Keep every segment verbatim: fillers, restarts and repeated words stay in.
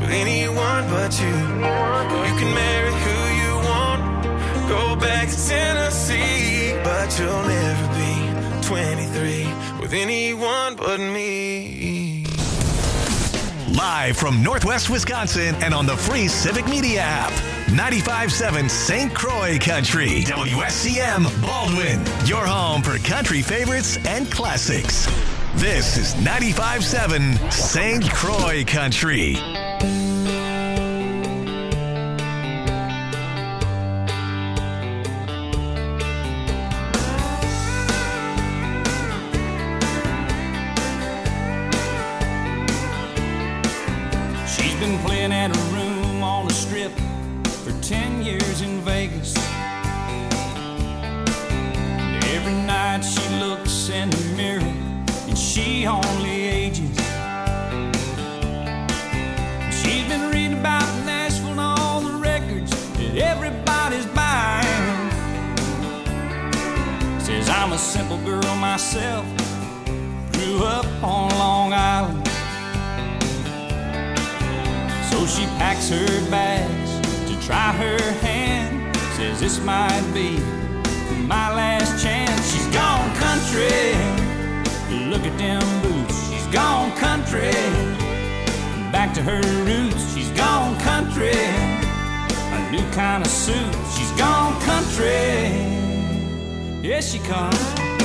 with anyone but you. You can marry who you want, go back to Tennessee, but you'll never be twenty-three with anyone but me. Live from Northwest Wisconsin and on the free Civic Media app. ninety-five point seven Saint Croix Country. W S C M Baldwin. Your home for country favorites and classics. This is ninety-five point seven Saint Croix Country. Playing at a room on the strip for ten years in Vegas. And every night she looks in the mirror and she only ages. She's been reading about Nashville and all the records that everybody's buying. Says I'm a simple girl myself, grew up on Long Island. So she packs her bags to try her hand. Says this might be my last chance. She's gone country, look at them boots. She's gone country, back to her roots. She's gone country, a new kind of suit. She's gone country, here she comes.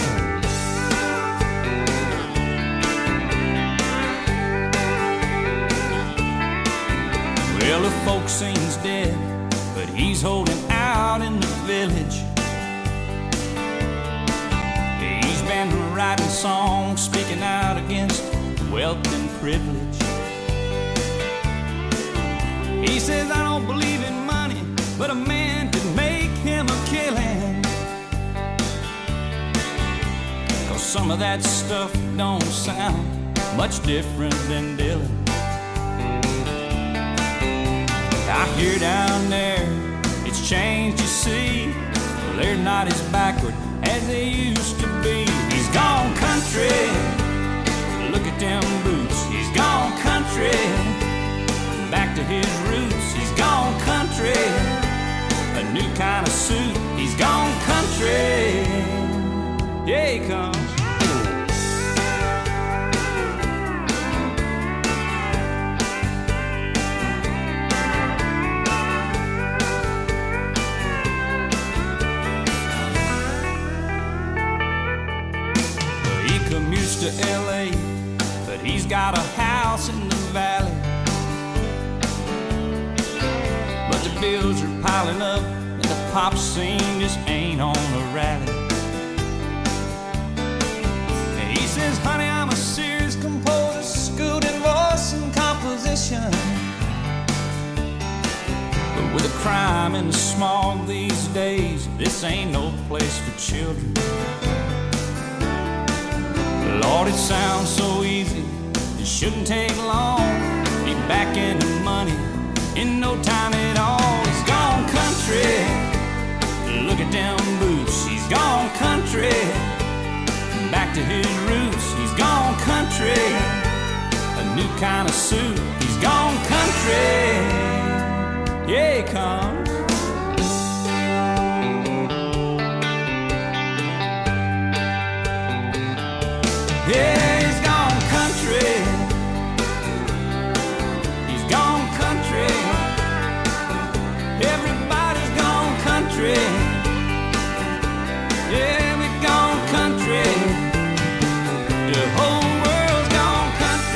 Well, the folks seems dead, but he's holding out in the village. He's been writing songs, speaking out against wealth and privilege. He says, I don't believe in money, but a man can make him a killing. 'Cause some of that stuff don't sound much different than Dylan. I hear down there, it's changed, you see. Well, they're not as backward as they used to be. He's gone country, look at them boots. He's gone country, back to his roots. He's gone country, a new kind of suit. He's gone country, yeah he comes. To L A, but he's got a house in the valley. But the bills are piling up and the pop scene just ain't on a rally. And he says, honey, I'm a serious composer, schooled in voice and composition. But with the crime and the smog these days, this ain't no place for children. Lord, it sounds so easy, it shouldn't take long. Be back into money in no time at all. He's gone country, look at them boots. He's gone country, back to his roots. He's gone country, a new kind of suit. He's gone country, yeah he comes. Yeah, he's gone country. He's gone country. Everybody's gone country. Yeah, we've gone country. The whole world's gone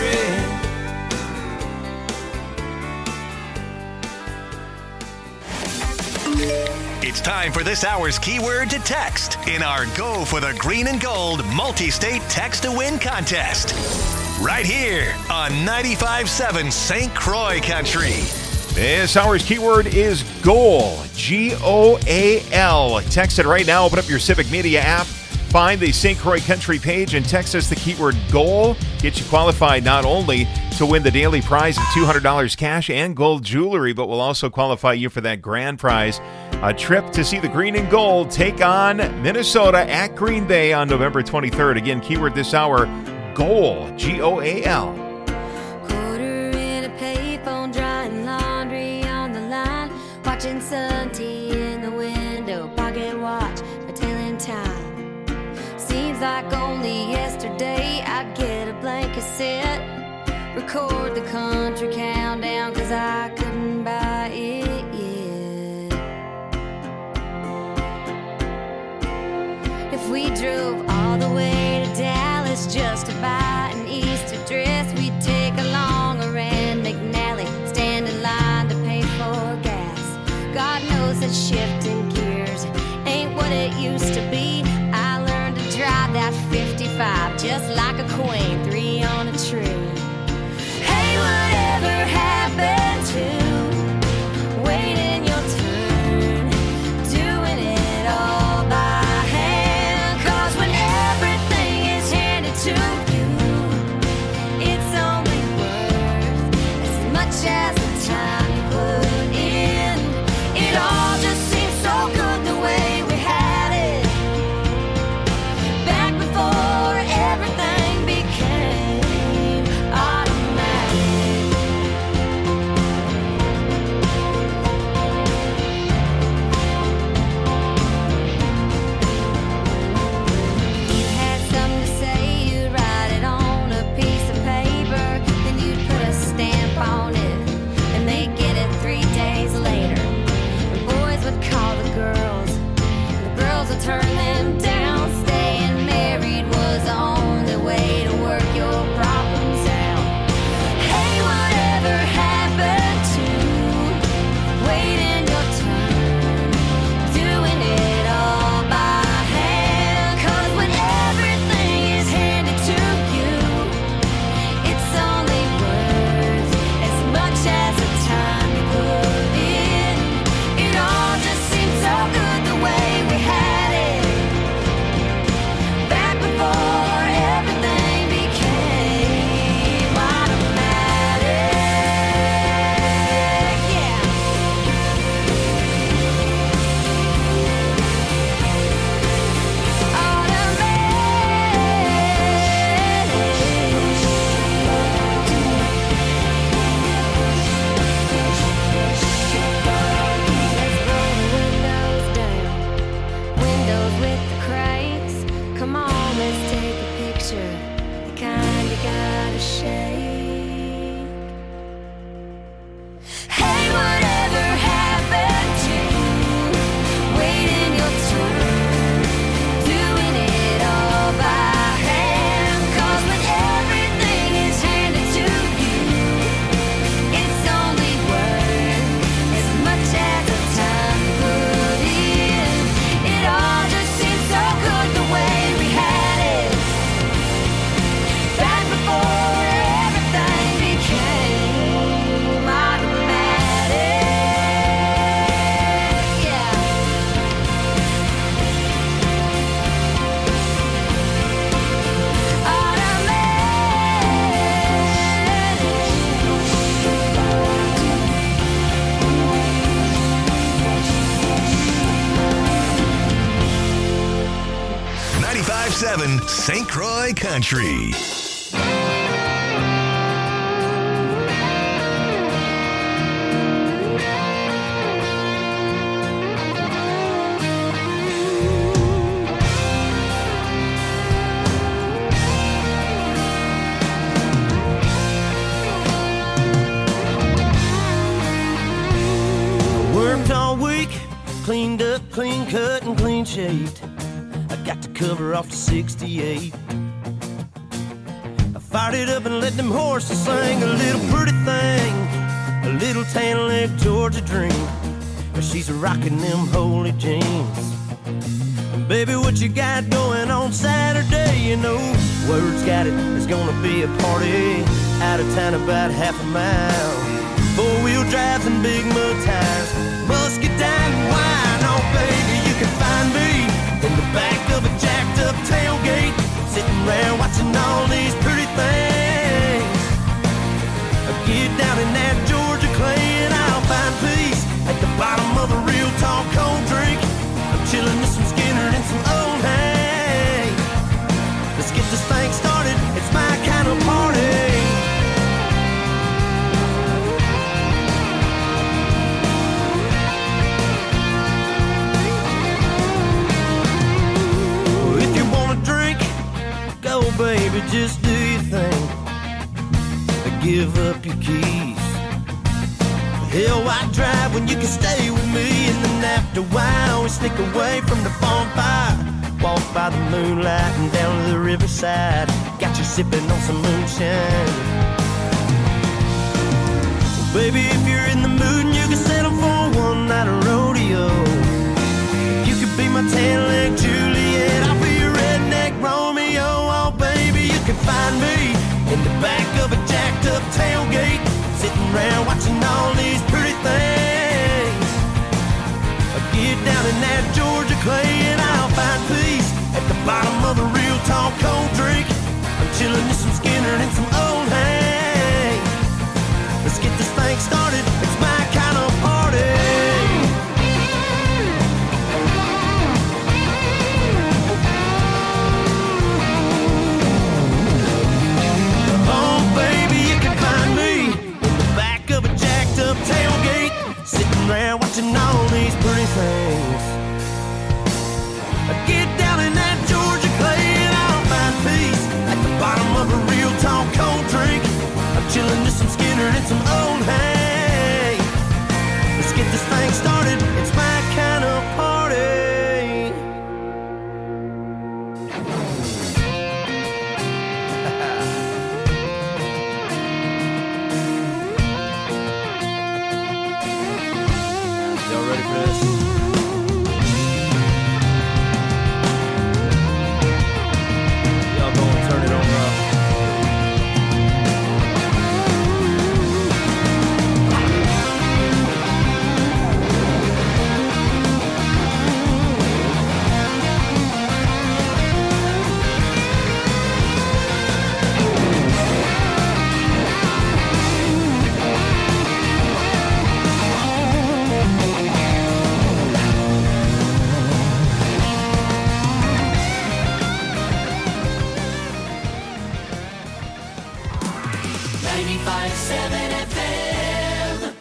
country. It's time for this hour's keyword to text in our Go for the Green and Gold multi-state text to win contest. Right here on ninety-five point seven Saint Croix Country. This hour's keyword is goal, G O A L. Text it right now. Open up your Civic Media app. Find the Saint Croix Country page and text us the keyword goal. Get you qualified not only to win the daily prize of two hundred dollars cash and gold jewelry, but will also qualify you for that grand prize, a trip to see the Green and Gold take on Minnesota at Green Bay on November twenty-third. Again, keyword this hour, goal, G O A L. Quarter in a payphone, dry Watching sun tea in the window, pocket watch, my tailing time. Seems like only yesterday I'd get a blank cassette, record the country countdown, cause I couldn't buy it yet. If we drove all the way to Dallas just to buy an Easter dress, we'd take along a Rand McNally, stand in line to pay for gas. God knows that shifting gears ain't what it used to be. I learned to drive that fifty-five just like a queen, three on a tree. Hey, whatever happened to waiting your turn, doing it all by hand? Cause when everything is handed to you, it's only worth as much as the time you put in. It all just seems so good the way we had it back before everything became automatic. You had something to say, you'd write it on a piece of paper, then you'd put a stamp on it, and they'd get it three days later. The boys would call the girls, and the girls would turn them down. Staying married was the only way to work your problems out. Hey, whatever happened to waiting your turn, doing it all by hand? Cause when everything is handed to you, it's only worth as much as the time you put in. It all just seems so good the way we had it back before everything became automatic. Yeah. Let's roll the windows down, windows with the cranks. Come on, let's take a picture, the kind you gotta shake. Hey, whatever happened to waiting your turn, doing it all by hand? Cause when everything is handed to you, it's only worth as much as the time you put in. It all just seems so good the way we had it back before everything became automatic. Yeah. ninety-five point seven Saint Croix Country. Worked all week, cleaned up, clean cut, and clean shaved. I got the cover off the sixty-eight. I fired it up and let them horses sing a little pretty thing, a little tan leg Georgia dream. She's rocking them holy jeans. Baby, what you got going on Saturday? You know, word's got it, there's gonna be a party out of town about half a mile. Four-wheel drives and big mud tires, musket down and wine. Oh, baby, you can find me in the back of a jacked-up tailgate, sitting around watching all these pretty things. Get down in that Georgia clay and I'll find peace at the bottom of a real tall cold drink. I'm chilling with some Skinner and some old hay. Let's get this thing started, it's my kind of party. give up your keys. Hell, why drive when you can stay with me? And then after a while, we sneak away from the bonfire. Walk by the moonlight and down to the riverside. Got you sipping on some moonshine. Well, baby, if you're in the mood and you can settle for one night of rodeo, you could be my tan-leg Juliet, I'll be your redneck Romeo. Oh, baby, you can find me in the back of a jacked-up tailgate, sitting around watching all these pretty things. I get down in that Georgia clay and I'll find peace at the bottom of a real tall cold drink. I'm chilling with some Skinner and some old hay. Let's get this thing started, it's my kind of party. Oh baby, you can find me in the back of a jacked up tailgate, sitting there watching all these pretty things. I get down in that Georgia clay and I'll find peace at the bottom of a real tall cold drink. I'm chilling with some Skinner and some old hay. Let's get this thing started, it's my kind of party. Y'all ready for this? Y'all gonna turn it on up. ninety-five point seven F M.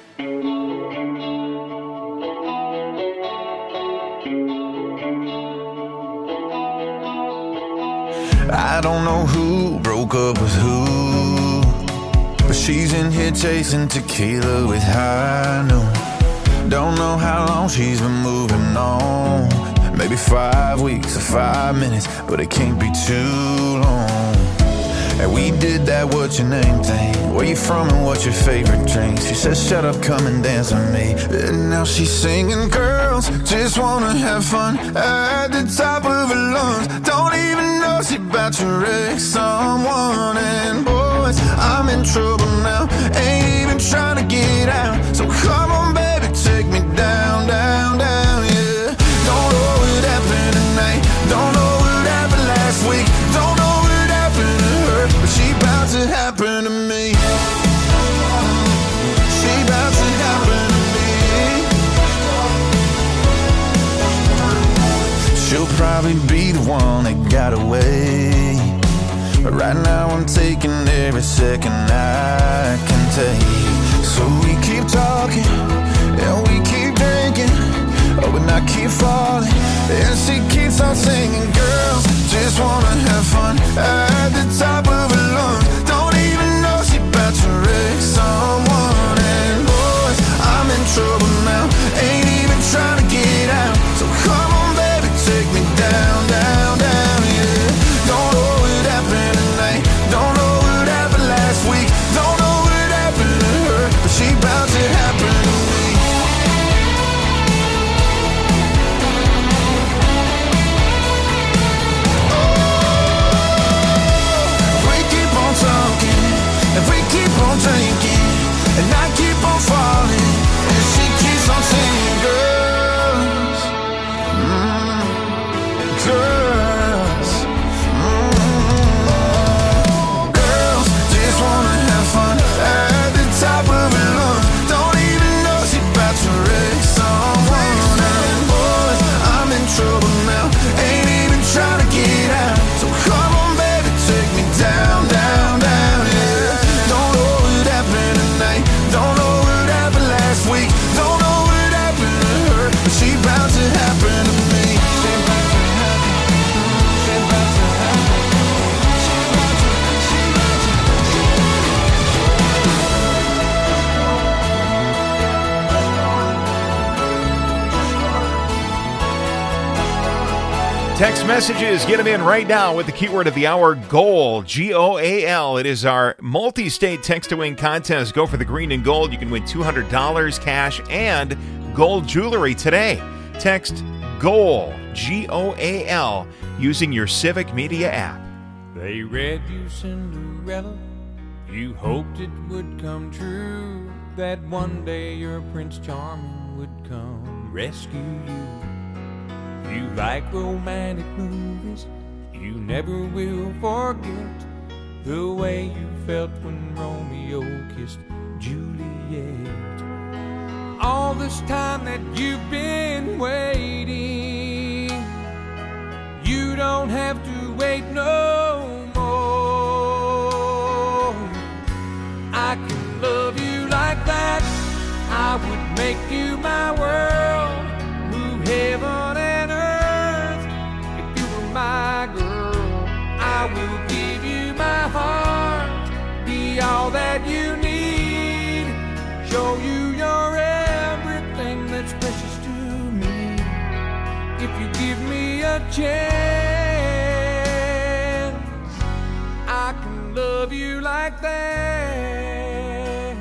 I don't know who broke up with who, but she's in here chasing tequila with high noon. Don't know how long she's been moving on. Maybe five weeks or five minutes, but it can't be too long. And we did that what your name thing. Where you from and what's your favorite drink? She says shut up, come and dance with me. And now she's singing, girls just wanna have fun at the top of her lungs. Don't even know she about to wreck someone. And boys, I'm in trouble now, ain't even trying to get out. So come on baby, take me down, down, down, yeah. Don't know what happened tonight, don't know what happened last week, don't know what happened to her, but she about to happen to me. She about to happen to me. She'll probably be the one that got away, but right now I'm taking every second I can take. So we keep talking and we keep drinking, oh, and I keep falling and she keeps on singing. Girls just wanna have fun at the top of her lungs. Don't even know she about to wreck someone. And boys, I'm in trouble now, ain't even trying to get out. So come on baby, take me down, down, down, yeah. Don't know what happened tonight, don't know what happened last week, don't know what happened to her, but she about to happen to me. Oh, Text messages, get them in right now with the keyword of the hour, GOAL, G O A L. It is our multi-state text-to-win contest. Go for the green and gold. You can win two hundred dollars cash and gold jewelry today. Text GOAL, G O A L, using your Civic Media app. They read you Cinderella. You hoped it would come true, that one day your Prince Charming would come rescue you. You like romantic movies, you never will forget the way you felt when Romeo kissed Juliet. All this time that you've been waiting, you don't have to wait no more. I can love you like that, I would make you my world, move heaven and earth. If you were my girl, I will give you my heart, be all that you need, show you you're everything that's precious to me. If you give me a chance, I can love you like that.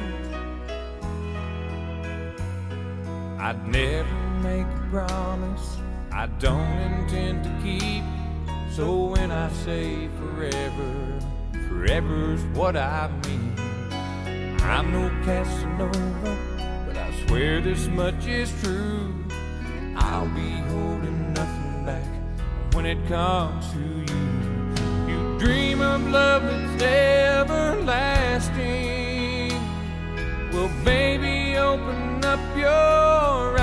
I'd never make a promise I don't intend to keep. So when I say forever, forever's what I mean. I'm no Casanova, but I swear this much is true. I'll be holding nothing back when it comes to you. You dream of love that's everlasting. Well, baby, open up your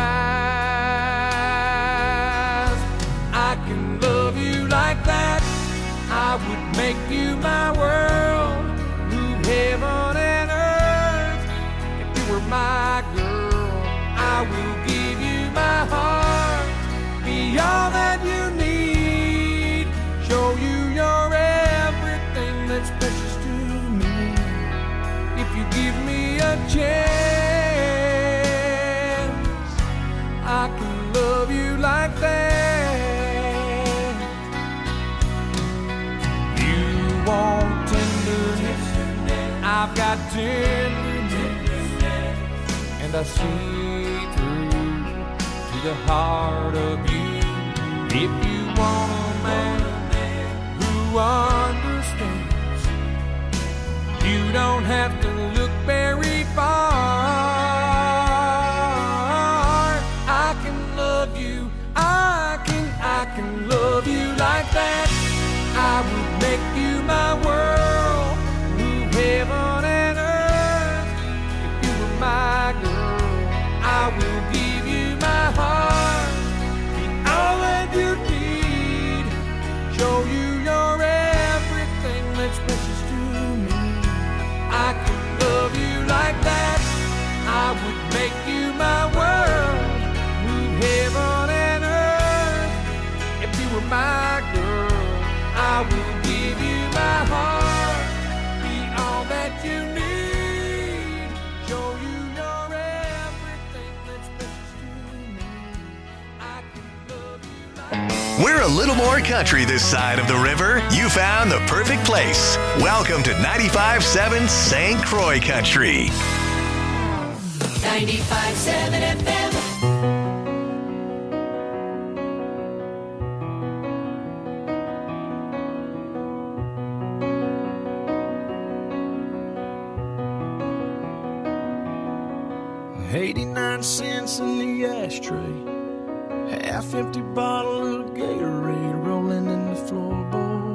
eyes. I can love you like that, I would make you my world, move heaven and earth. If you were my girl, I will give you my heart, be all that you need, show you you're everything that's precious to me. If you give me a chance, I can love you like that. You want tenderness, I've got tenderness, and I see through to the heart of you. If you want a man who understands, you don't have to look very far. I can love you, I can, I can love you like that. I would make you my world, move heaven and earth. If you were my girl, I will give you my heart, be all that you need, show you you're everything that's precious to me. I can love you like that, I would make you my world, move heaven and earth. If you were my girl, I will give you my heart, be all that you need, show you you're everything that's precious to me. I can love you like We're a little more country this side of the river. You found the perfect place. Welcome to ninety-five point seven Saint Croix Country. ninety-five point seven F M. eighty-nine cents in the ashtray, half empty bottle of Gatorade rolling in the floorboard.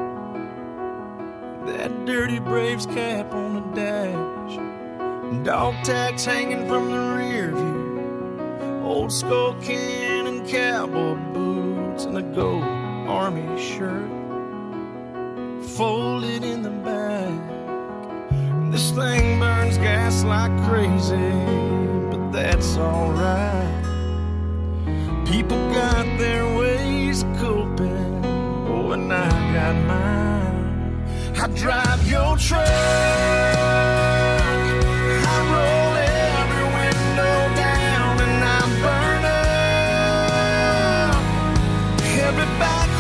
That dirty Braves cap on the dash, dog tags hanging from the rear view, old skull can and cowboy boots, and a gold army shirt folded in the back. This thing burns gas like crazy, but that's alright. People got their ways of coping, oh, and I got mine. I drive your truck, I roll every window down, and I burn up every back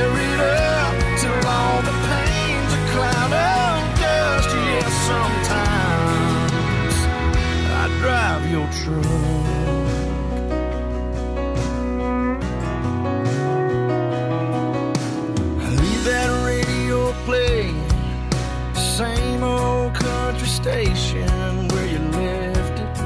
tear it up till all the pain's a cloud of dust. Yeah, sometimes I drive your truck. I leave that radio playing, the same old country station where you left it.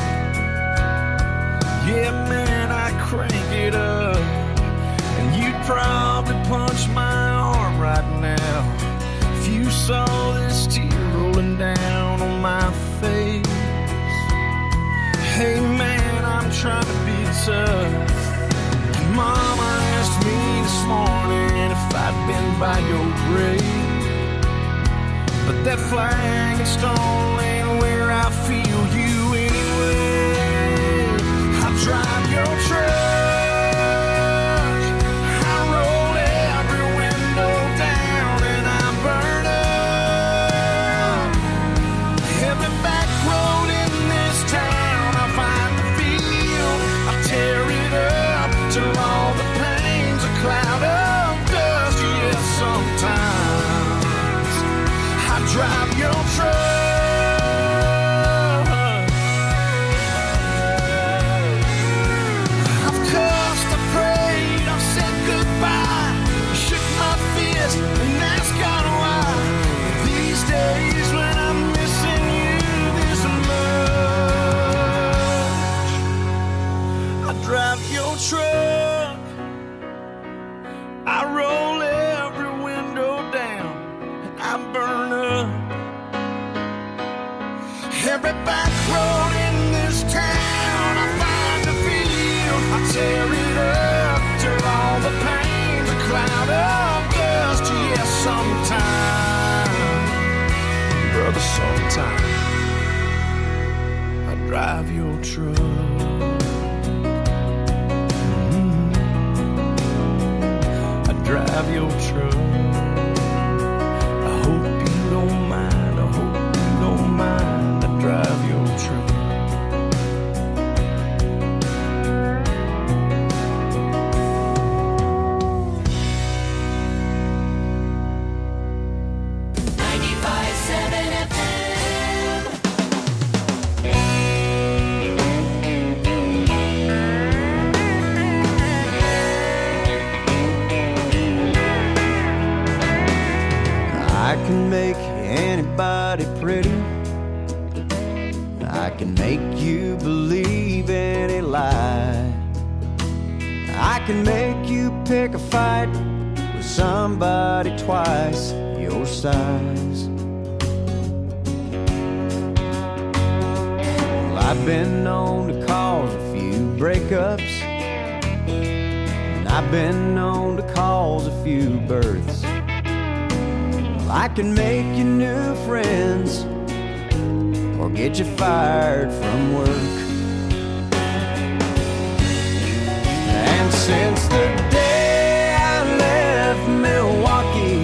Yeah, man, I crank it up, and you'd probably punch my arm right now if you saw this tear rolling down on my face. Hey, man, I'm trying to be tough. Mama asked me this morning if I'd been by your grave, but that flag and stone ain't where I feel you anyway. I drive your truck, I roll every window down, and I burn up every back road in this town. I find the field, I tear it up till all the pain's a cloud of dust. Yeah, sometimes I drive your truck. I've cussed, I prayed, I've said goodbye, shook my fist and asked God why. These days when I'm missing you this much, I drive your truck, I roll every window down, and I burn up every back road in this town. I find a field, I tear it up till all the pain's a cloud of dust. Yeah, sometime, brother, sometime I drive your truck. I drive your truck. I hope you don't mind, I hope you don't mind. I drive your truck. ninety-five seven F M. I can make anybody pretty. I can make you believe any lie. I can make you pick a fight with somebody twice your size. Well, I've been known to cause a few breakups, and I've been known to cause a few births. Well, I can make you new friends or get you fired from work. And since the day I left Milwaukee,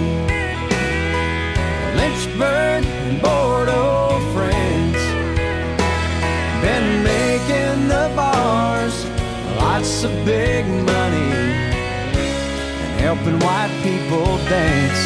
Lynchburg and Bordeaux, France, been making the bars lots of big money and helping white people dance.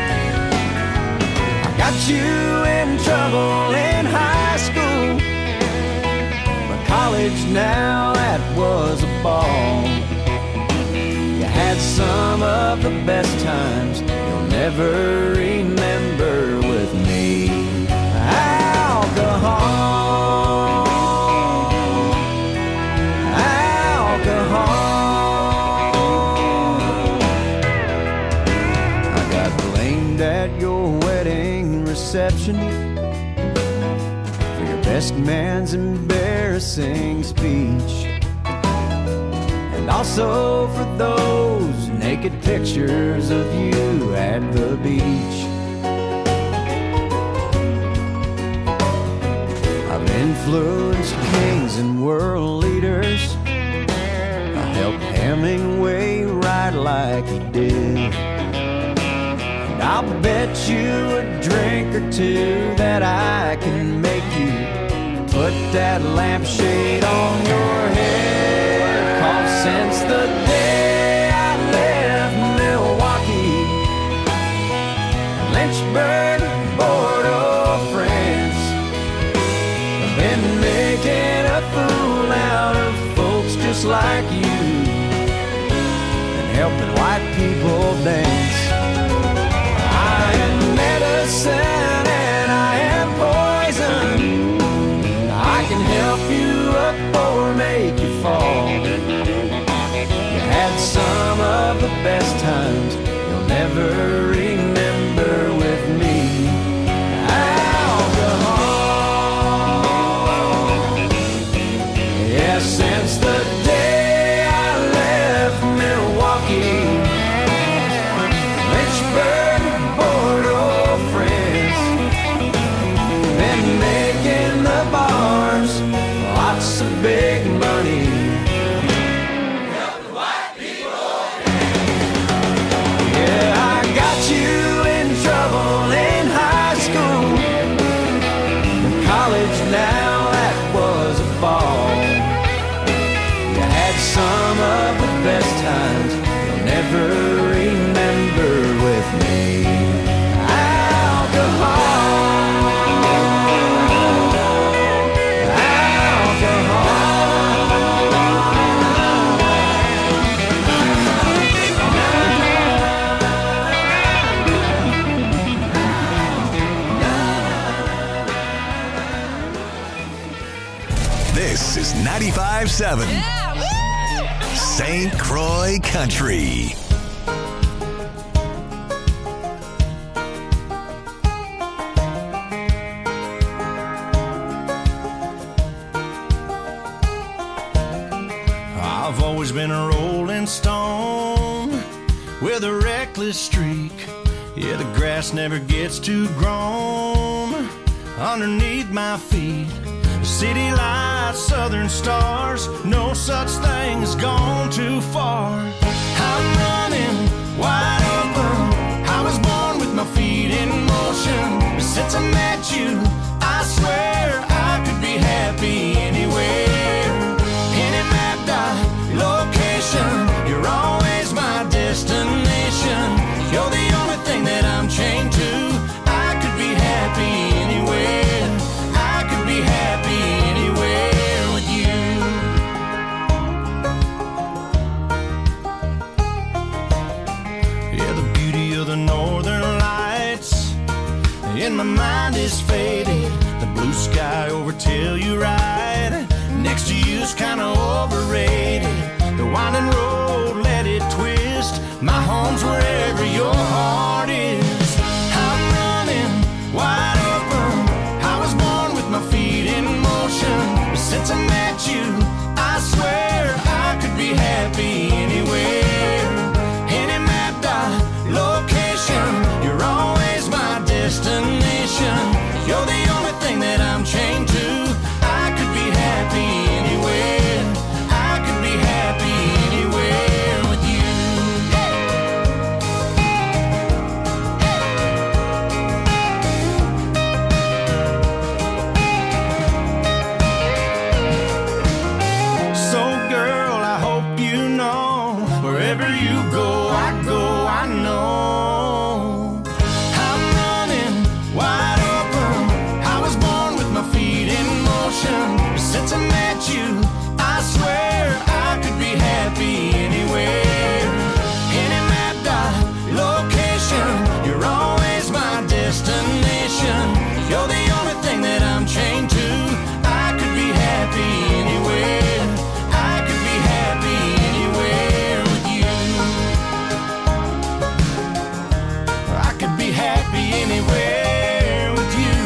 I got you in trouble in high school, but college now, that was a ball. You had some of the best times you'll never remember with me. Alcohol, alcohol. I got blamed at your wedding reception for your best man's embarrassing speech, and also for those naked pictures of you at the beach. I've influenced kings and world leaders. I helped Hemingway write like he did. And I'll bet you a drink or two that I can make you put that lampshade on your head. 'Cause since the day I left Milwaukee, people dance. I am medicine and I am poison. I can help you up or make you fall. You had some of the best times you'll never remember with me. Alcohol. Yeah, since the day I left Milwaukee, Lynchburg, Bordeaux, France, been making the bars lots of big money. Yeah, I got you in trouble in high school. In college now, that was a ball. You had some of the best times you'll never remember with me. Alcohol. This is ninety-five seven Saint Croix Country. I've always been a rolling stone with a reckless streak. Yeah, the grass never gets too grown underneath my feet. City lights, southern stars, no such thing as gone too far. I'm running wide open. I was born with my feet in motion. Since I met you, I swear I could be happy anywhere. Any mapped out location, you're always my destination. You're the only thing that I'm chained to. I could be happy anywhere. I could be happy anywhere with you. Yeah, the beauty of the northern lights in my mind is faded. The blue sky over Telluride next to you's kinda overrated. The winding road, let it twist. My home's wherever your heart is. I'm running wide open. I was born with my feet in motion. But since I met you, I swear I could be happy anywhere. Any mapped out location, you're always my destination. You're the only thing that I'm chained to. I could be happy anywhere. I could be happy anywhere with you. So girl, I hope you know, wherever you go, I go, I know. I'm running wide open. I was born with my feet in motion. Since I met you, I swear I could be happy anywhere. Any mapped out location, you're always my destination. You're the only thing that I'm chained to. I could be happy anywhere. I could be happy anywhere with you. I could be happy anywhere with you.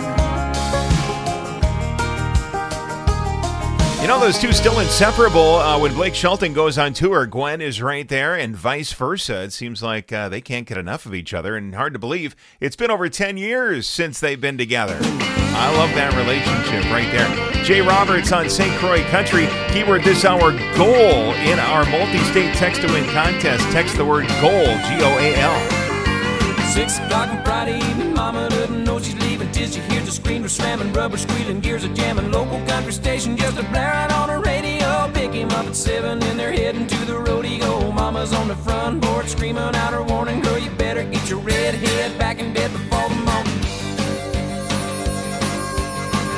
You know, those two still inseparable. Uh, when Blake Shelton goes on tour, Gwen is right there, and vice versa. It seems like uh, they can't get enough of each other, and hard to believe it's been over ten years since they've been together. I love that relationship right there. Jay Roberts on Saint Croix Country. Keyword this hour, goal, in our multi-state text-to-win contest. Text the word goal, G O A L. Six o'clock on Friday evening, mama doesn't know she's leaving till she hears the screamer slamming, rubber squealing, gears are jamming, local country station just a blaring on the radio. Pick him up at seven and they're heading to the rodeo. Mama's on the front porch screaming out her warning, girl, you better get your red head back in bed before the morning.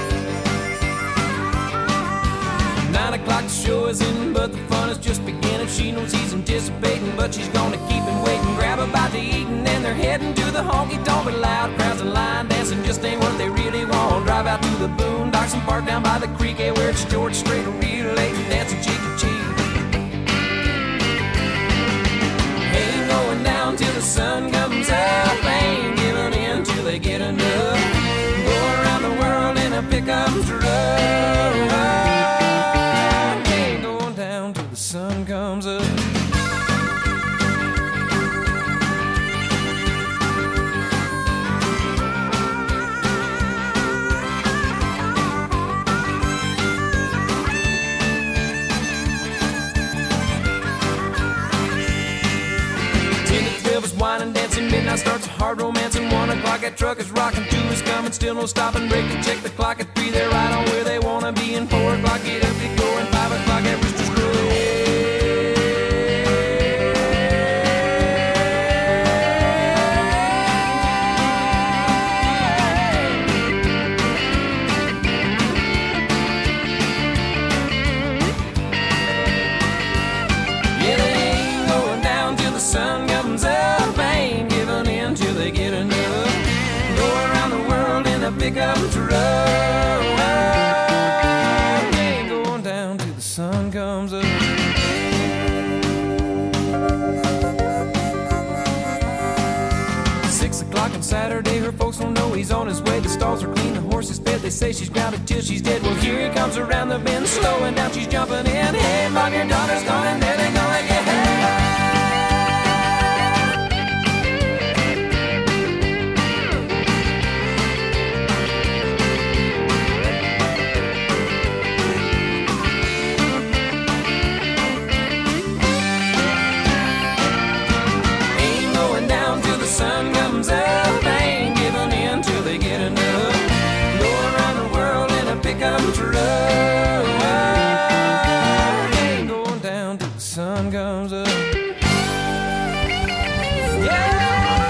Nine o'clock the show is in, but the fun is just beginning. She knows he's anticipating, but she's gonna keep him waiting. Grab a bite to eat and then they're heading to the honky tonk. But loud crowds and line dancing just ain't what they really want. Drive out to the boondocks and park down by the creek, hey, where it's George Strait and real late and dancing cheek to cheek. Ain't going down till the sun comes up. Ain't giving in till they get enough. Go around the world in a pickup truck. Ain't going down till the sun comes up. Wine and dancing, midnight starts a hard romance. And one o'clock that truck is rocking, two is coming, still no stopping. Break and check the clock at three, they're right on where they wanna be. And four o'clock, get up, get going, five o'clock at Rooster's Crow. Yeah, they ain't going down till the sun comes up. Pickup truck. Ain't going down till the sun comes up. Six o'clock on Saturday, her folks don't know he's on his way. The stalls are clean, the horse is fed. They say she's grounded till she's dead. Well, here he comes around the bend, slowing down, she's jumping in. Hey, mom, your daughter's coming, there they gonna get her. Sun comes up, ain't giving in till they get enough. Go around the world in a pickup truck. Ain't going down till the sun comes up. Yeah.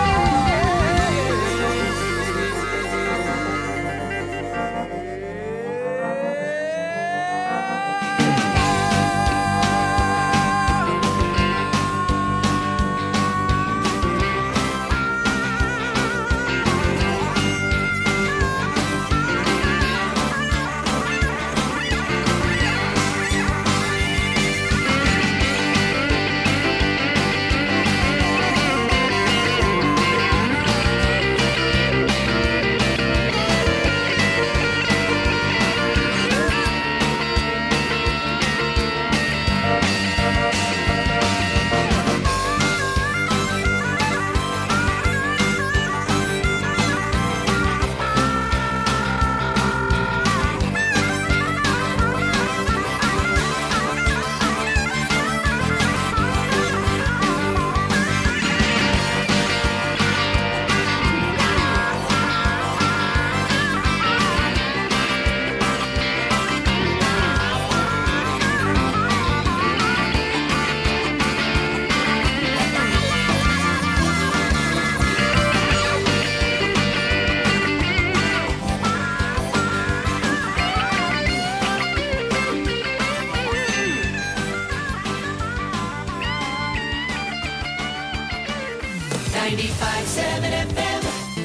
ninety-five seven F M.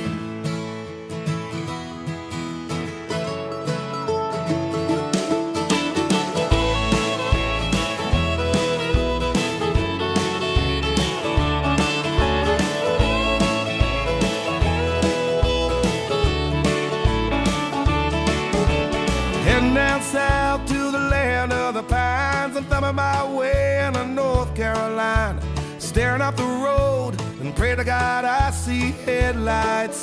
Heading down south to the land of the pines. I'm thumbing my way into North Carolina, staring up the road and pray to God I see headlights.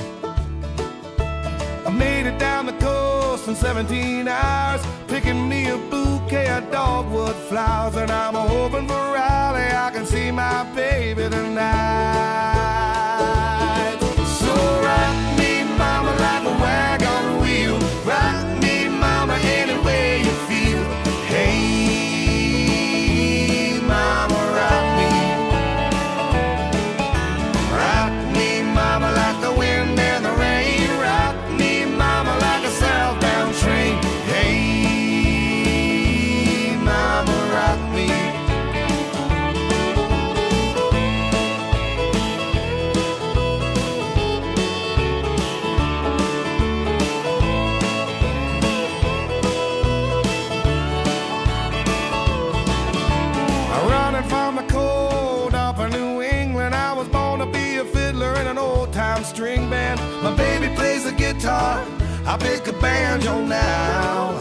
I made it down the coast in seventeen hours, picking me a bouquet of dogwood flowers. And I'm hoping for Raleigh I can see my baby tonight. So rock me, mama, like a wagon wheel. Rock me, mama, any way you feel. Hey, mama, rock me. Rock me, mama, like the wind and the rain. Rock me, mama, like a southbound train. Hey, mama, rock me. string band. My baby plays the guitar, I pick a banjo now.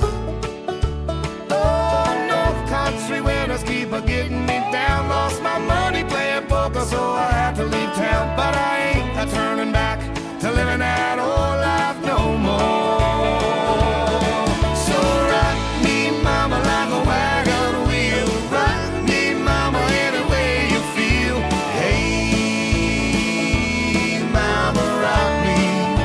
Oh, North Country winters keep a getting me down. Lost my money playing poker, so I had to leave town. But I ain't a turning back to living that old life no more. So rock me, mama, like a wagon wheel. Rock me, mama, any way you feel. Hey, mama, rock me.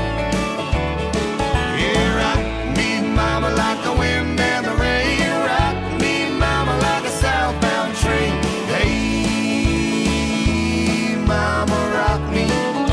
Yeah, rock me, mama, like the wind and the rain. Rock me, mama, like a southbound train. Hey, mama, rock me.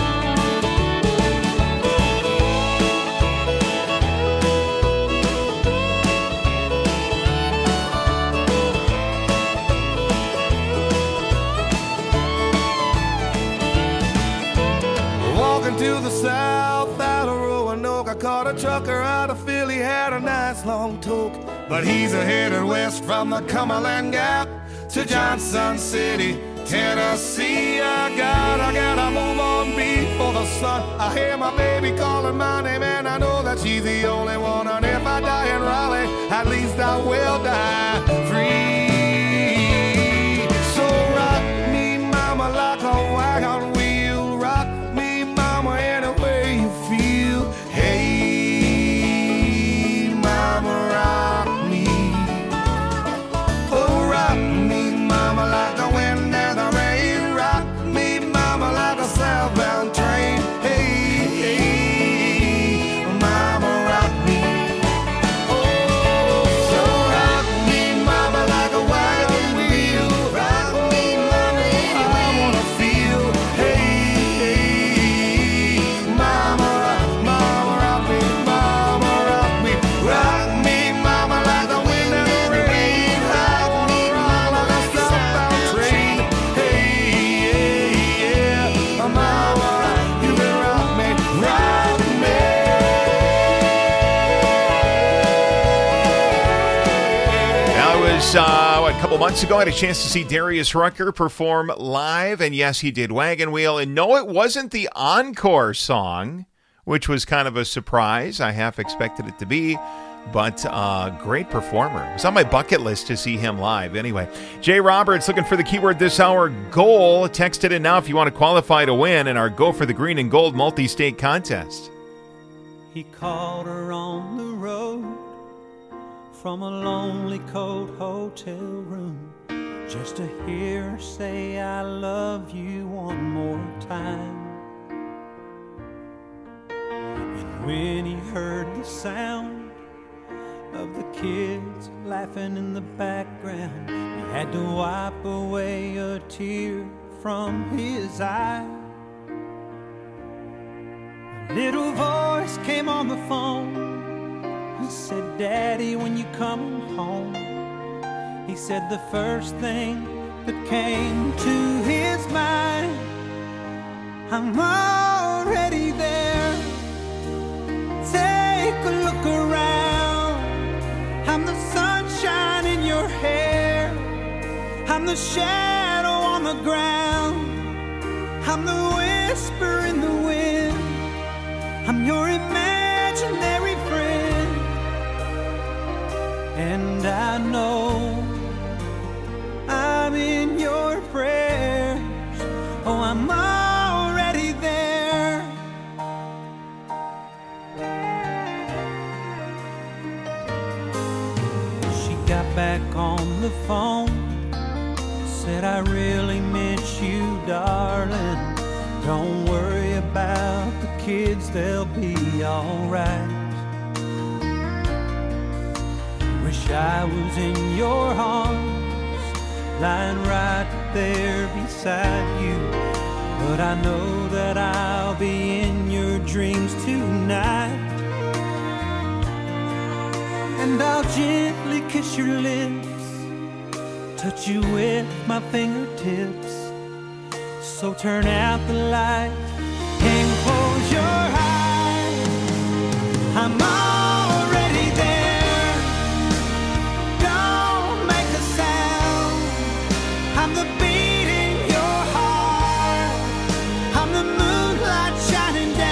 Walking to the south out of Roanoke, I caught a trucker out of Philly, had a nice long toke. But he's a headed west from the Cumberland Gap to Johnson City, Tennessee. I got, I gotta move on before the sun. I hear my baby calling my name, and I know that she's the only one. And if I die in Raleigh, at least I will die free. So rock me, mama, like a wagon wheel. Rock me, mama, any way you feel. Hey, mama, rock me. Oh, rock me, mama, like the wind and the rain. Rock me, mama, like a southbound train. Hey, hey, mama, rock me. Oh, so rock me, mama, like a wagon wheel. Rock me, mama, any way I wanna feel. Hey, hey, mama, rock, mama, rock me, mama, rock me. Rock me, mama, like the wind and the rain. I wanna rock like a southbound train. Hey, yeah, yeah, mama, you can rock me, rock me. Now, it was uh, what, a couple months ago. I had a chance to see Darius Rucker perform live, and yes, he did Wagon Wheel. And no, it wasn't the encore song, which was kind of a surprise. I half expected it to be, but uh, great performer. It was on my bucket list to see him live. Anyway, Jay Roberts looking for the keyword this hour, goal. Text it in now if you want to qualify to win in our Go for the Green and Gold multi-state contest. He called her on the road from a lonely cold hotel room just to hear her say I love you one more time. And when he heard the sound of the kids laughing in the background, he had to wipe away a tear from his eye. A little voice came on the phone and said, Daddy, when you come home. He said the first thing that came to his mind, I'm already there. Take a look around. I'm the sunshine in your hair. I'm the shadow on the ground. I'm the whisper in the wind. I'm your imaginary friend. And I know I'm in your prayers. Oh, I'm already there. She got back on the phone, said I really miss you, darling. Don't worry about the kids, they'll be alright. Wish I was in your arms, lying right there beside you. But I know that I'll be in your dreams tonight. And I'll gently kiss your lips, touch you with my fingertips. So turn out the light and close your eyes. I'm already there. Don't make a sound. I'm the beat in your heart. I'm the moonlight shining down.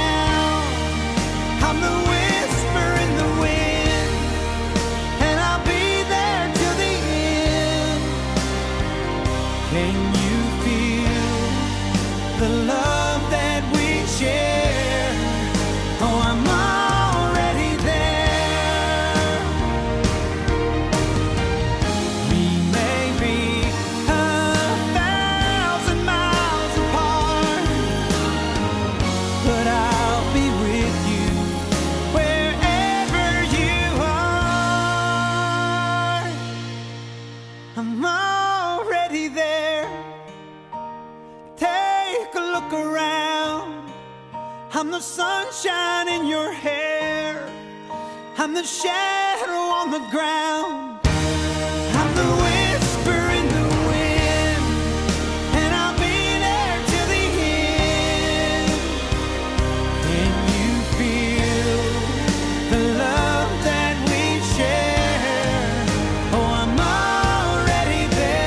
I'm the sunshine in your hair. I'm the shadow on the ground. I'm the whisper in the wind. And I'll be there till the end. Can you feel the love that we share? Oh, I'm already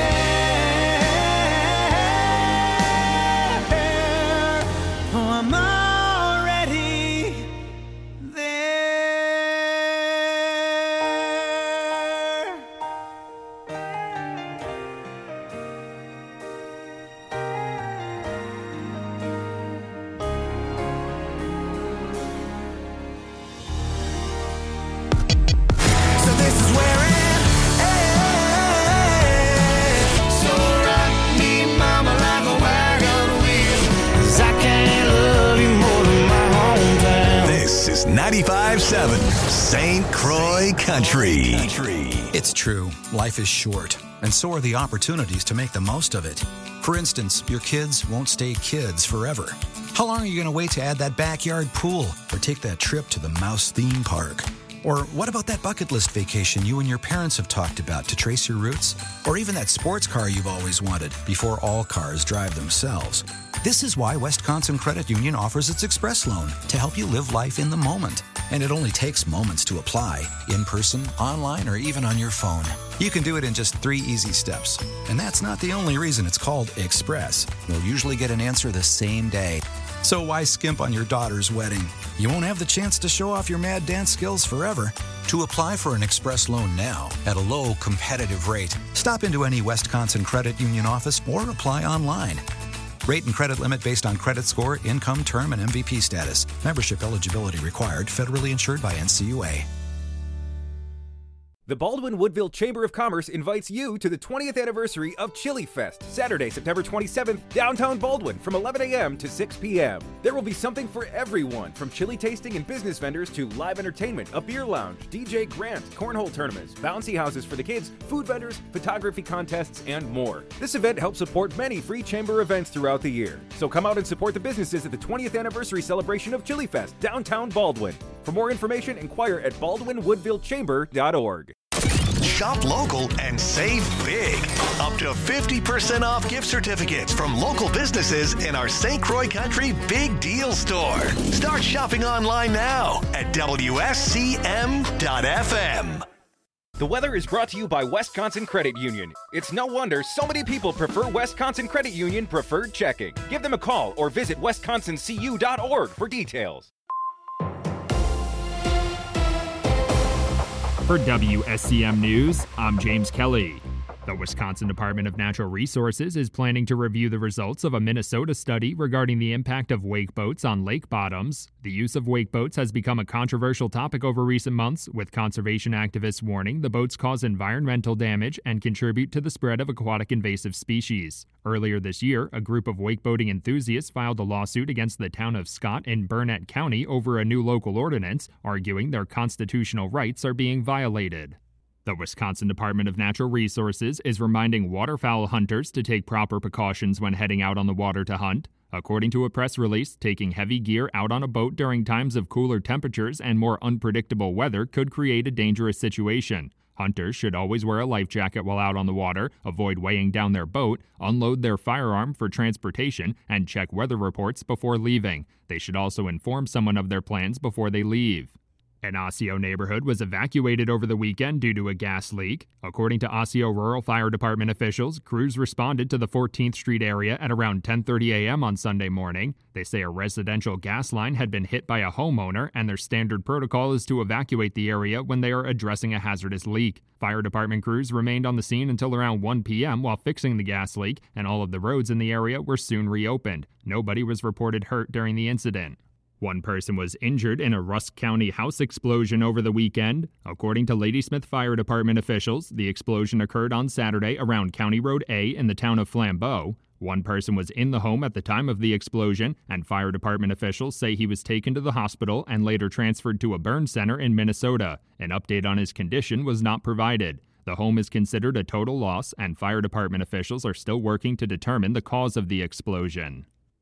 there. Oh, I'm already there. So this is where it ends. So rock me, mama, like a wagon wheel. 'Cause I can't love you more than my hometown. This is ninety-five point seven Saint Croix Country. It's true, life is short, and so are the opportunities to make the most of it. For instance, your kids won't stay kids forever. How long are you going to wait to add that backyard pool or take that trip to the Mouse theme park? Or what about that bucket list vacation you and your parents have talked about to trace your roots? Or even that sports car you've always wanted before all cars drive themselves? This is why Wisconsin Credit Union offers its Express Loan to help you live life in the moment. And it only takes moments to apply, in person, online, or even on your phone. You can do it in just three easy steps. And that's not the only reason it's called Express. You'll usually get an answer the same day. So why skimp on your daughter's wedding? You won't have the chance to show off your mad dance skills forever. To apply for an Express Loan now at a low, competitive rate, stop into any Wisconsin Credit Union office or apply online. Rate and credit limit based on credit score, income, term, and M V P status. Membership eligibility required. Federally insured by N C U A. The Baldwin-Woodville Chamber of Commerce invites you to the twentieth anniversary of Chili Fest, Saturday, September twenty-seventh, downtown Baldwin from eleven a.m. to six p.m. There will be something for everyone, from chili tasting and business vendors to live entertainment, a beer lounge, D J Grant, cornhole tournaments, bouncy houses for the kids, food vendors, photography contests, and more. This event helps support many free chamber events throughout the year. So come out and support the businesses at the twentieth anniversary celebration of Chili Fest, downtown Baldwin. For more information, inquire at baldwin woodville chamber dot org. Shop local and save big. Up to fifty percent off gift certificates from local businesses in our Saint Croix Country Big Deal Store. Start shopping online now at W S C M dot F M. The weather is brought to you by Wisconsin Credit Union. It's no wonder so many people prefer Wisconsin Credit Union Preferred Checking. Give them a call or visit wisconsin c u dot org for details. For W S C M News, I'm James Kelly. The Wisconsin Department of Natural Resources is planning to review the results of a Minnesota study regarding the impact of wake boats on lake bottoms. The use of wake boats has become a controversial topic over recent months, with conservation activists warning the boats cause environmental damage and contribute to the spread of aquatic invasive species. Earlier this year, a group of wakeboating enthusiasts filed a lawsuit against the town of Scott in Burnett County over a new local ordinance, arguing their constitutional rights are being violated. The Wisconsin Department of Natural Resources is reminding waterfowl hunters to take proper precautions when heading out on the water to hunt. According to a press release, taking heavy gear out on a boat during times of cooler temperatures and more unpredictable weather could create a dangerous situation. Hunters should always wear a life jacket while out on the water, avoid weighing down their boat, unload their firearm for transportation, and check weather reports before leaving. They should also inform someone of their plans before they leave. An Osseo neighborhood was evacuated over the weekend due to a gas leak. According to Osseo Rural Fire Department officials, crews responded to the fourteenth Street area at around ten thirty a.m. on Sunday morning. They say a residential gas line had been hit by a homeowner, and their standard protocol is to evacuate the area when they are addressing a hazardous leak. Fire department crews remained on the scene until around one p.m. while fixing the gas leak, and all of the roads in the area were soon reopened. Nobody was reported hurt during the incident. One person was injured in a Rusk County house explosion over the weekend. According to Ladysmith Fire Department officials, the explosion occurred on Saturday around County Road A in the town of Flambeau. One person was in the home at the time of the explosion, and fire department officials say he was taken to the hospital and later transferred to a burn center in Minnesota. An update on his condition was not provided. The home is considered a total loss, and fire department officials are still working to determine the cause of the explosion.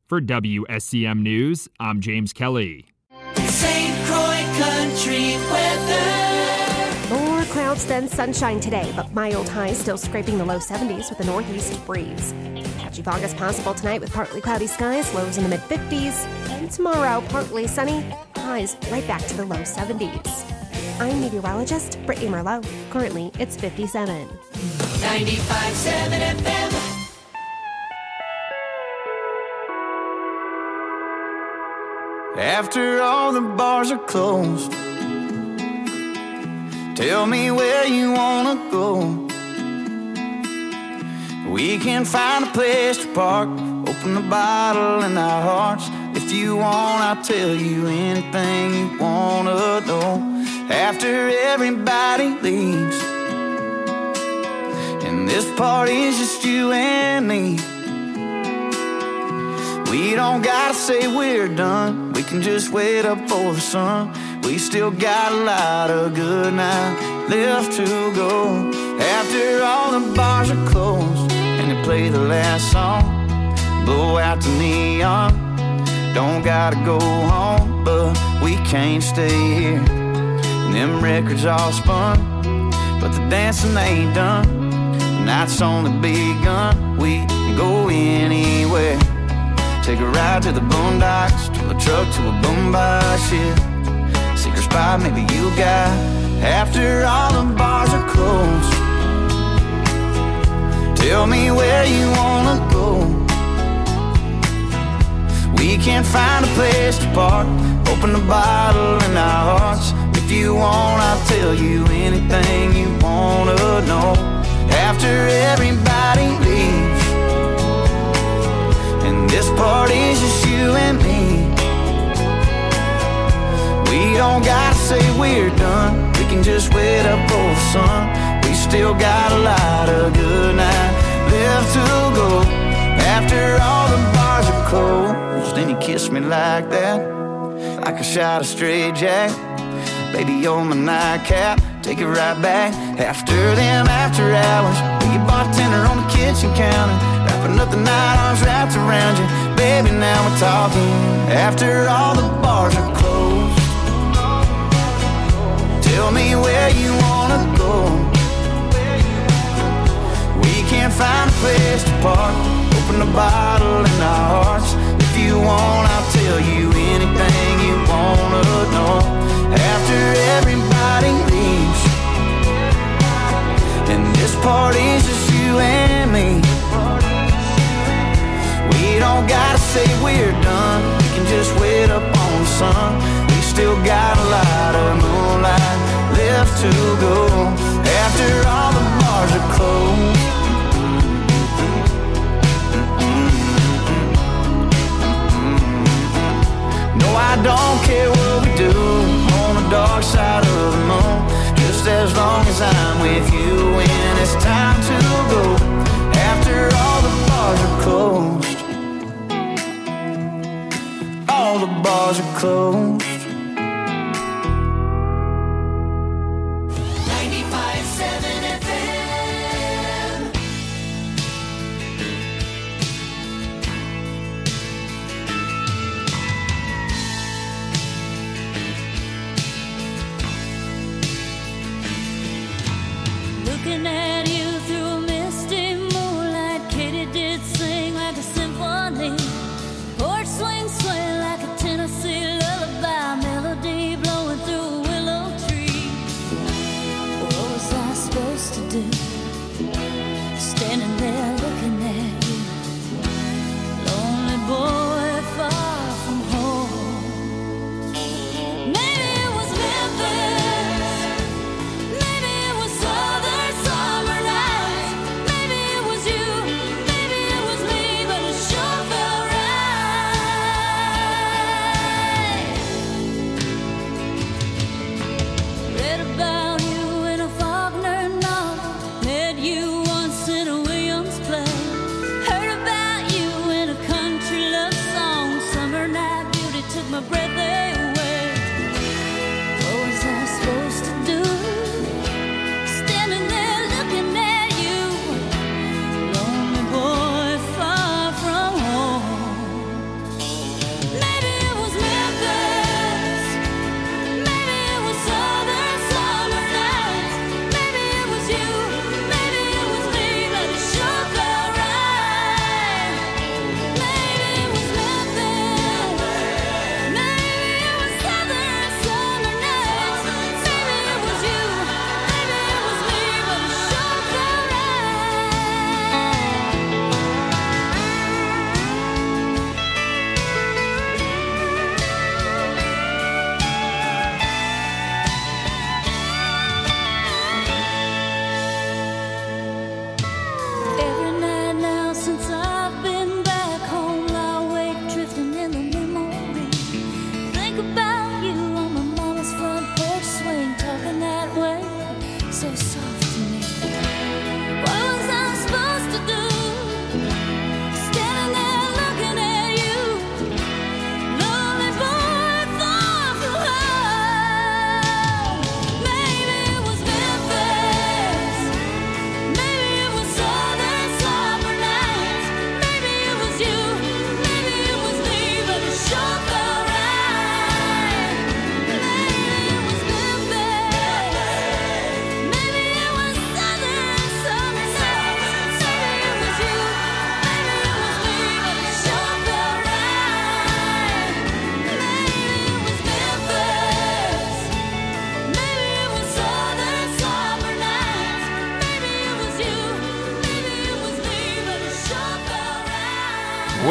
For W S C M News, I'm James Kelly. Saint Croix Country weather. More clouds than sunshine today, but mild highs still scraping the low seventies with a northeast breeze. Patchy fog is possible tonight with partly cloudy skies, lows in the mid fifties. And tomorrow, partly sunny, highs right back to the low seventies. I'm meteorologist Brittany Merlot. Currently, it's fifty-seven. ninety-five point seven F M. After all the bars are closed, tell me where you wanna go. We can find a place to park, open a bottle in our hearts. If you want, I'll tell you anything you wanna know. After everybody leaves, and this party's just you and me, we don't gotta say we're done. We can just wait up for the sun. We still got a lot of good night left to go. After all the bars are closed and they play the last song, blow out the neon. Don't gotta go home, but we can't stay here. And them records all spun, but the dancing ain't done. The night's only begun. We can go anywhere. Take a ride to the boondocks, to a truck, to a boombox, yeah. Secret spot maybe you got. After all the bars are closed, tell me where you wanna go. We can find a place to park, open a bottle in our hearts. If you want, I'll tell you anything you wanna know. After everybody leaves, and this party's just you and me, we don't gotta say we're done. We can just wait up for the sun. We still got a lot of good night left to go. After all the bars are closed, then you kiss me like that, like a shot of straight jack. Baby, you're my nightcap, take it right back. After them after hours, be a bartender on the kitchen counter, wrapping up the night, arms wrapped around you. Baby, now we're talking. After all the bars are closed, tell me where you wanna go. We can't find a place to park, open a bottle in our hearts. If you want, I'll tell you anything you wanna know. After everybody leaves, and this party's just you and me, we don't gotta say we're done. We can just wait up on the sun. We still got a lot of moonlight left to go. After all the bars are closed, no, I don't care what we do on the dark side of the moon, just as long as I'm with you when it's time to go. After all the bars are closed, all the bars are closed. ninety-five point seven F M. Looking at you through a misty moonlight, Katie did sing like a symphony. Porch swing swing like a Tennessee lullaby.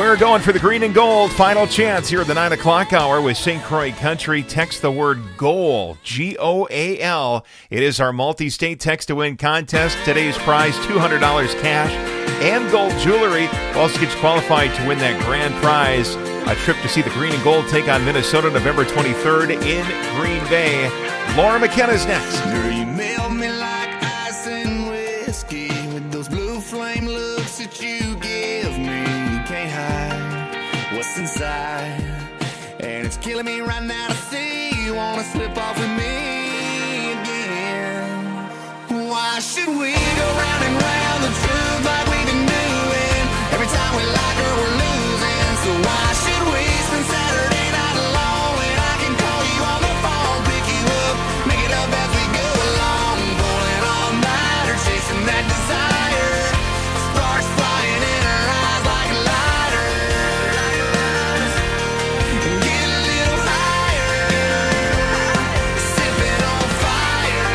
We're going for the green and gold. Final chance here at the nine o'clock hour with Saint Croix Country. Text the word GOAL, G O A L. It is our multi-state text-to-win contest. Today's prize, two hundred dollars cash and gold jewelry. We'll also get you qualified to win that grand prize, a trip to see the green and gold take on Minnesota November twenty-third in Green Bay. Laura McKenna's next. Girl, you melt me like ice and whiskey with those blue flame looks that you give me. You can't hide what's inside, and it's killing me right now to see you wanna slip off with me again. Why should we go round and round the truth like we've been doing? Every time we like her, we're losing. So why should we spend Saturday night alone when I can call you on the phone, pick you up, make it up as we go along, pulling all nighter, chasing that desire, sparks flying in her eyes like lighters. Get a little higher, sipping on fire.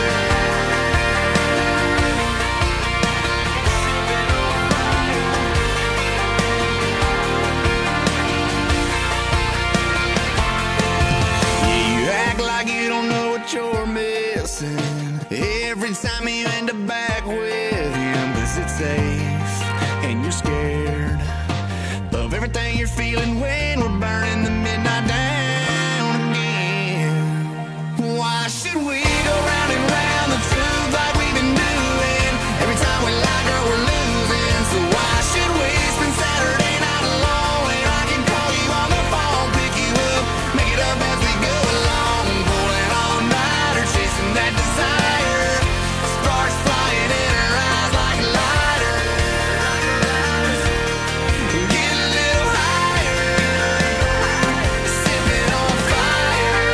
Yeah, you act like you don't know what you're missing every time you end up back with him. Is it safe? And you're scared of everything you're feeling when we're burning the midnight down again. Why should we go round and round the truth like we've been doing? Every time we like her, we're losing. So why should we spend Saturday night alone when I can call you on the phone, pick you up, make it up as we go along, pulling all nighter, chasing that desire, sparks flying in her eyes like lighters. Get a little higher, sipping on fire.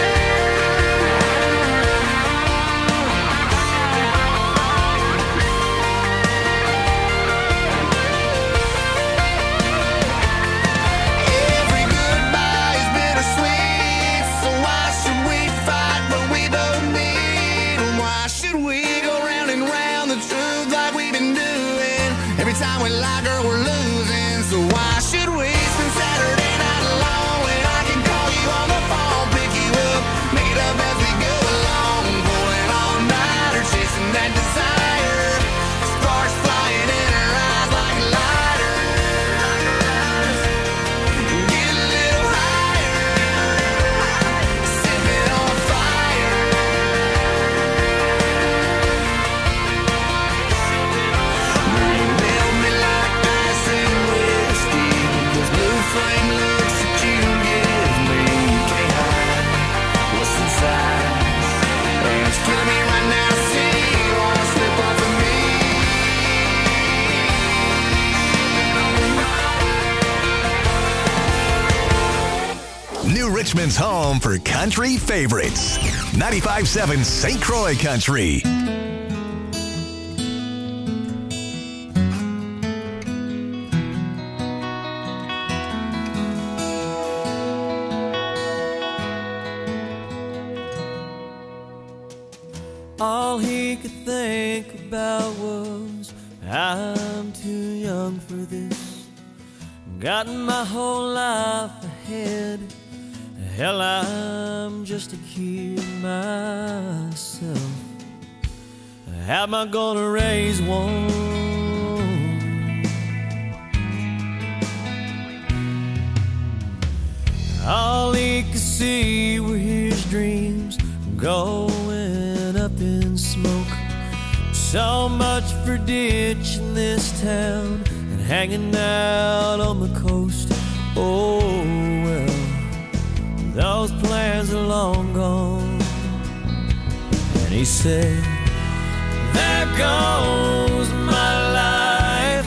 Every goodbye is bittersweet, so why should we fight what we both need? Why should we go round and round the truth like we've been doing? Every time we like her, we're losing. So why should we spend Saturday night alone when I can call you on the phone, pick you up, make it up as we go along, pulling all nighter, chasing that desire, sparks flying in her eyes like lighters. Get a little higher, sipping on fire. Girl, you melt me like ice and whiskey with those blue flame looks that you give me. You can't hide what's inside, and it's killing me right now to see you wanna slip off of me. New Richmond's home for country favorites. ninety-five point seven Saint Croix Country. All he could think about was, I'm too young for this. Got my whole life ahead. Hell, I'm just a kid myself. How am I gonna raise one? All he could see were his dreams going up in smoke. So much for ditching this town and hanging out on the coast. Oh well, those plans are long gone. And he said, there goes my life.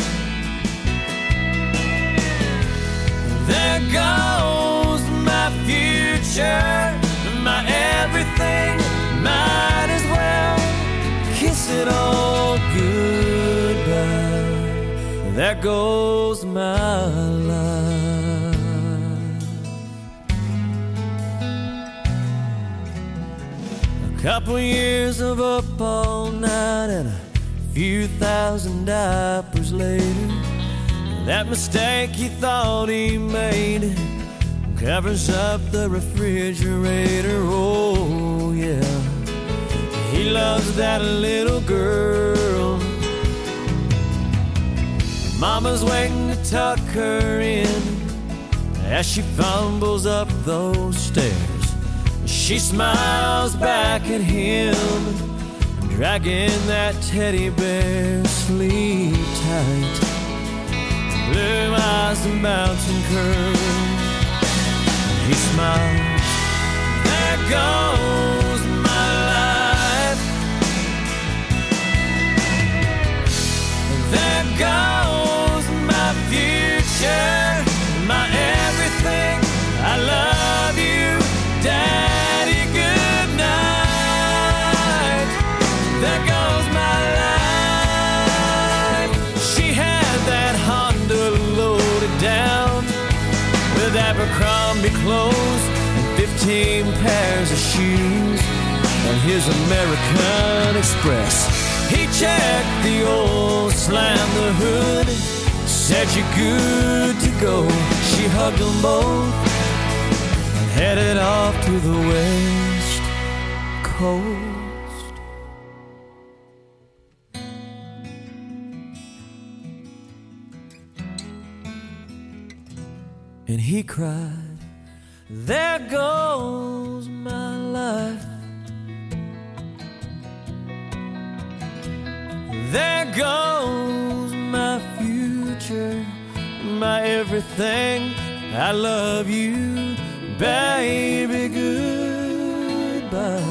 There goes my future, my everything. Might as well kiss it all goodbye. There goes my life. A couple years of up all night and a few thousand diapers later, That mistake he thought he made covers up the refrigerator. Oh yeah, he loves that little girl. Mama's waiting to tuck her in as she fumbles up those stairs. She smiles back at him, dragging that teddy bear. Sleep tight, blue eyes and mountain curl. He smiles, there goes my life. There goes my future, my everything. I love you, Daddy, good night. There goes my life. She had that Honda loaded down with Abercrombie clothes and fifteen pairs of shoes on his American Express. He checked the oil, slammed the hood, said you're good to go. She hugged them both and headed off to the West Coast. And he cried, there goes my life. There goes my future, my everything. I love you, baby, goodbye.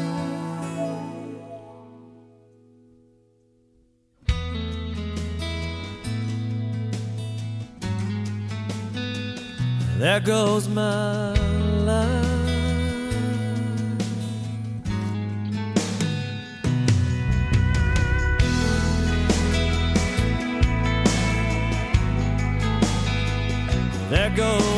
There goes my life. There goes